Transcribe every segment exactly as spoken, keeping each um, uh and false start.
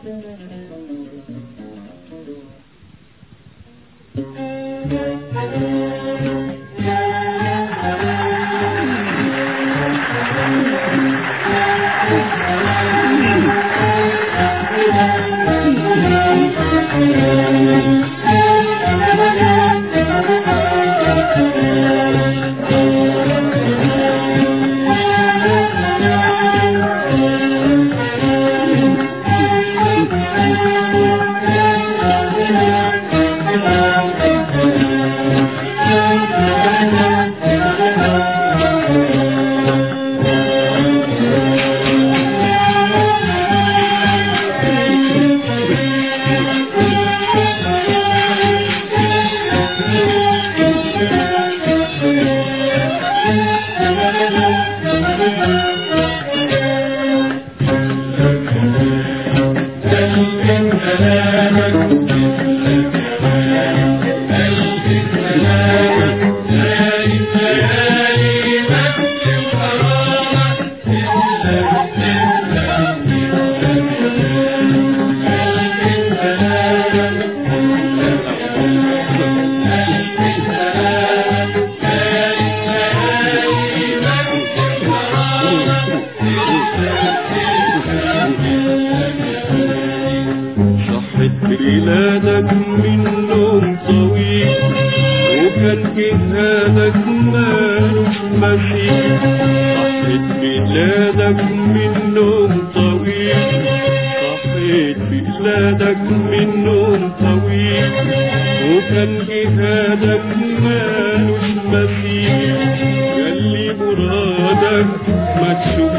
بلادك من نوم طويل وكان جهادك مالوش مثيل. صحيت بلادك من نوم طويل، صحيت بلادك من نوم طويل وكان جهادك مالوش مثيل. ياللي مرادك ما تشوف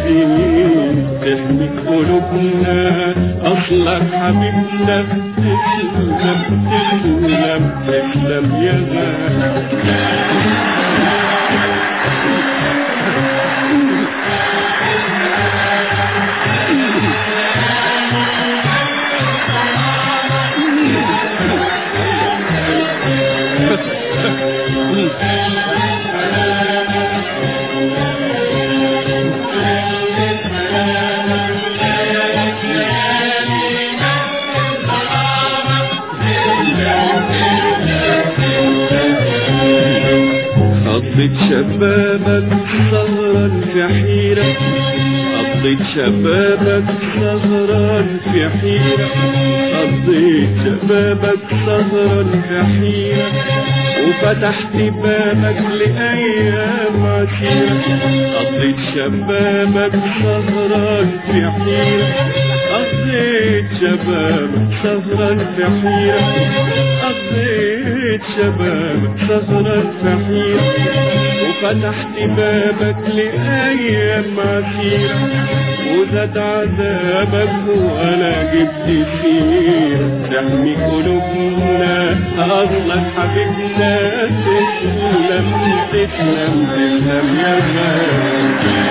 زقيم تحمي قلوبنا، أصلك حبيبنا تسلم تسلم تسلم يا غالي. قضيت شبابك سهران في حيرة، قضيت شبابك سهران في حيرة، قضيت شبابك سهران في حيرة وفتحت بابك لأيام عسيرة. قضيت شبابك سهران في حيرة، قضيت شبابك سهران في حيرة، قضيت شبابك سهران في حيرة وفتحت بابك لأيام عسيرة. وزاد عذابك وأنا جبت سيرة تحمي قلوبنا، أصلك حبيبنا تسلم تسلم تسلم يا غالي.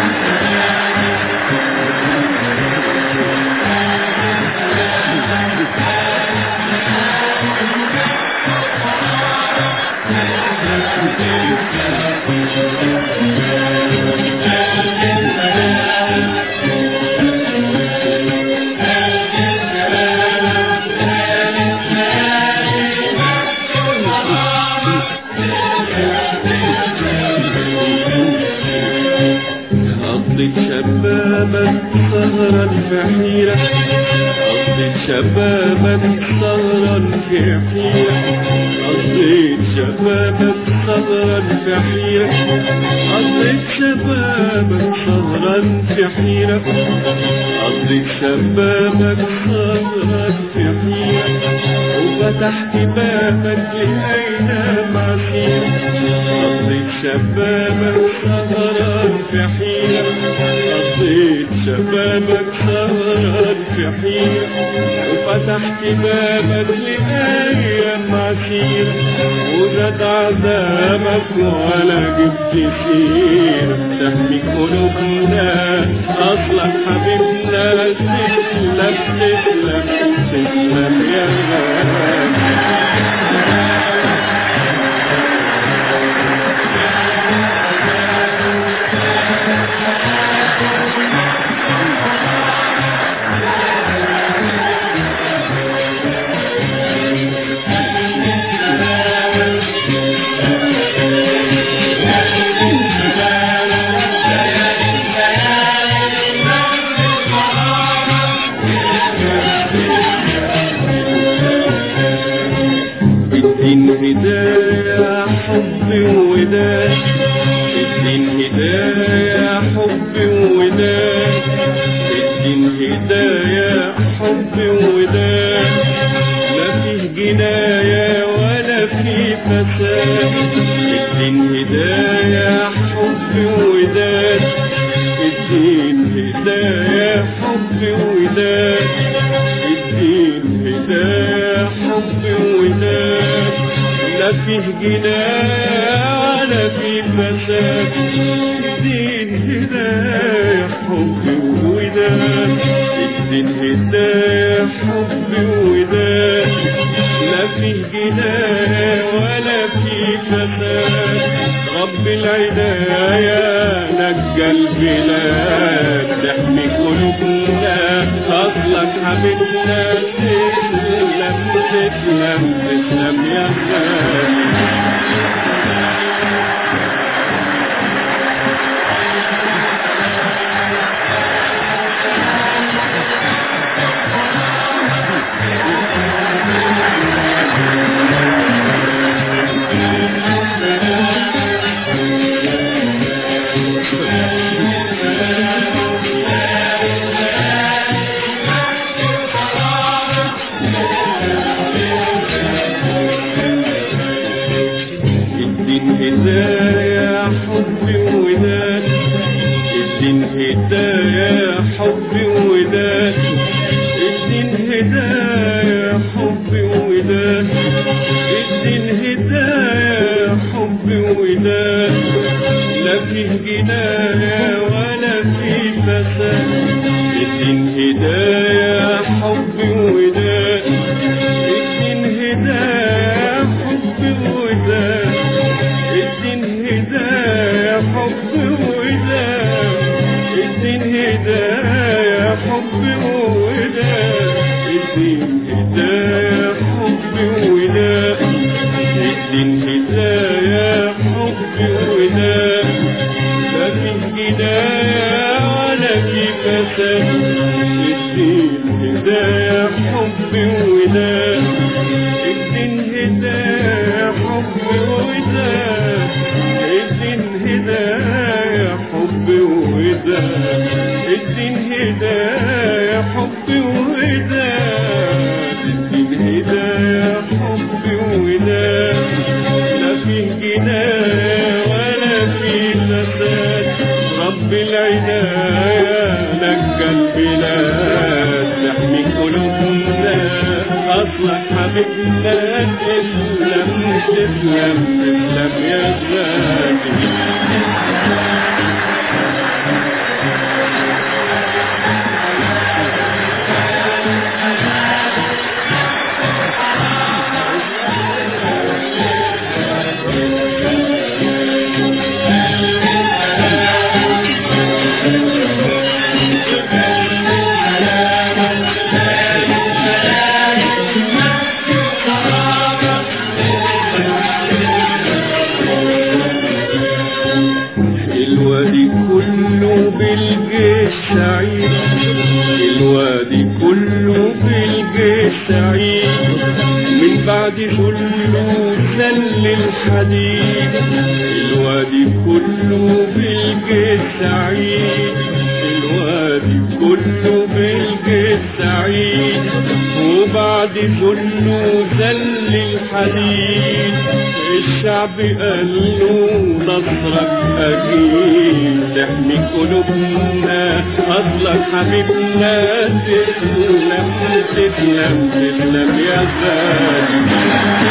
قضيت شبابك سهران في حيرة، قضيت شبابك سهران في حيرة، قضيت شبابك سهران في حيرة، قضيت شبابك سهران في حيرة، قضيت شبابك سهران في حيرة وفتحت بابك لأيام عسيرة. قضيت شبابك سهران في حيرة، قضيت شبابك سهران في حيرة وفتحت بابك لأيام عسيرة. وزاد عذابك ولا جبت سيرة تحمي قلوبنا، أصلك حبيبنا تسلم تسلم تسلم يا غالي. الوداد الدين هداية حب ووداد الدين هداية حب ووداد لا فيه جناية ولا فيه فساد الدين هداية حب ووداد الدين هداية حب ووداد الدين هداية حب ووداد لا فيه جناية ولا فيه فساد الدين هداية حب ووداد الدين هداية حب ووداد لا فيه جناية ولا فيه فساد رب العناية نجى البلاد تحمي قلوبنا أصلك حبيبنا تسلم تسلم تسلم يا غالي هداية حب ووداد الدين هداية حب ووداد الدين هداية حب ووداد الدين هداية حب ووداد لا فيه جناية ولا فيه فساد الدين هداية حب ووداد الدين هداية حب ووداد الدين هداية حب ووداد الدين هداية حب ووداد الدين هداية حب ووداد الدين هداية حب ووداد لا فيه جناية ولا فيه فساد الدين هداية حب ووداد الدين هداية حب ووداد الدين هداية حب ووداد الدين هداية حب ووداد الدين هداية حب ووداد لا فيه جناية ولا فيه فساد رب العناية نجى البلاد تحمي قلوبنا أصلك حبيبنا تسلم تسلم تسلم يا غالي الوادي كله بالجيش سعيد الوادي كله بالجيش سعيد من بعد كله سل الحديد الوادي كله بالجيش سعيد الوادي كله بالجيش سعيد وبعد كله سل الحديد الشعب قال له نصرك أكيد تحمي قلوبنا أصلك حبيبنا تسلم تسلم تسلم يا غالي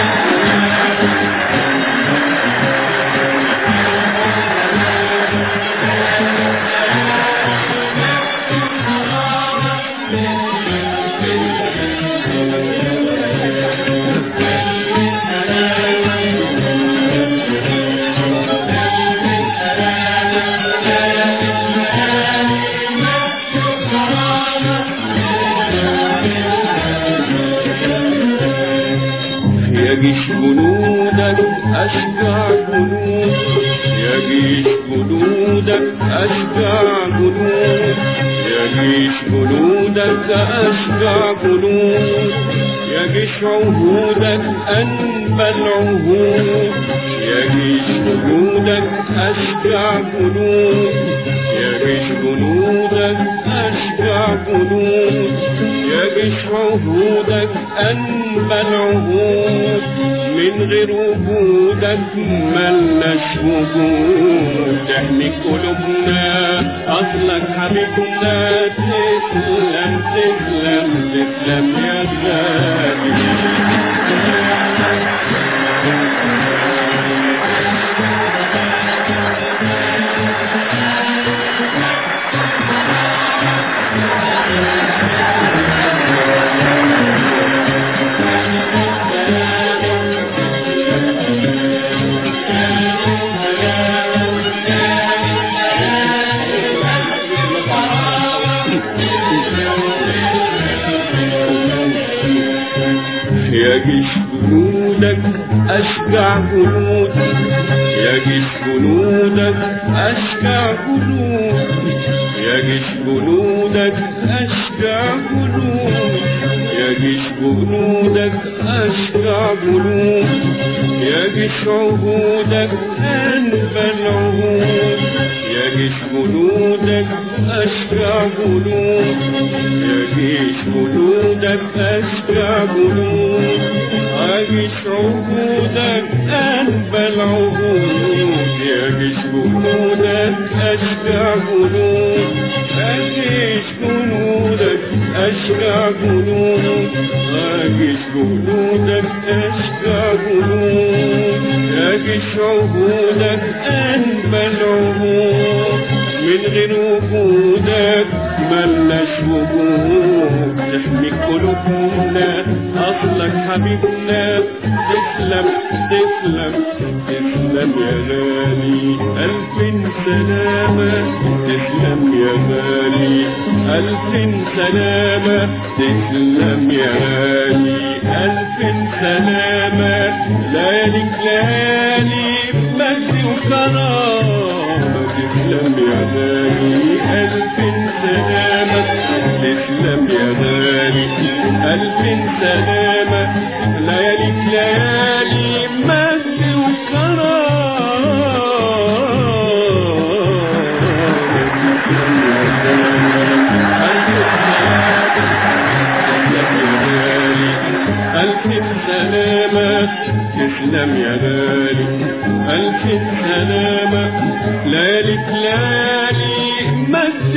يا جيش جنودك أشجع جنود يا جيش جنودك أشجع جنود يا جيش جنودك أشجع جنود يا جيش عهودك أنبى العهود، يا جيش جنودك أشجع جنود، يا جيش جنودك أشجع جنود، يا جيش عهودك أنبى العهود، من غير وجودك ملناش وجود، تحمي قلوبنا أصلك حبيبنا، تسلم تسلم تسلم يا غالي. يا جيش جنودك أشجع جنود، يا جيش جنودك أشجع جنود، يا جيش جنودك أشجع جنود، يا جيش جنودك أشجع جنود، يا جيش عهودك أنبى العهود، يا جيش جنودك أشجع جنود، يا جيش جنودك أشجع جنود، يا جيش عهودك أنبى العهود، يا جيش جنودك أشجع جنود، يا جيش جنودك أشجع جنود، يا جيش جنودك أشجع جنود، يا جيش عهودك أنبى العهود، من غير وجودك ملناش وجود، تحمي قلوبنا أصلك حبيبنا، تسلم تسلم تسلم يا غالي. ألف سلامة تسلم يا غالي، ألف سلامة تسلم يا غالي، ألف سلامة لياليك ليالي مجد وكرامة، تسلم يا غالي. ألف سلامة تسلم يا غالي، ألف سلامة لياليك ليالي مجد تسلم يا غالي، ألف سلامة لياليك ليالي مجد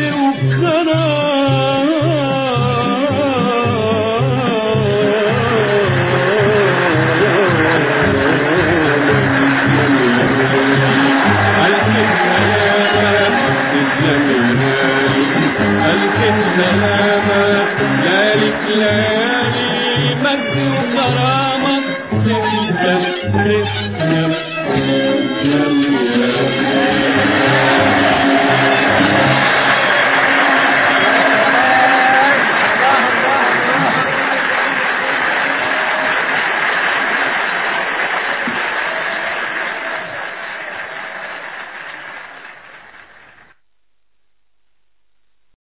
وكرامة.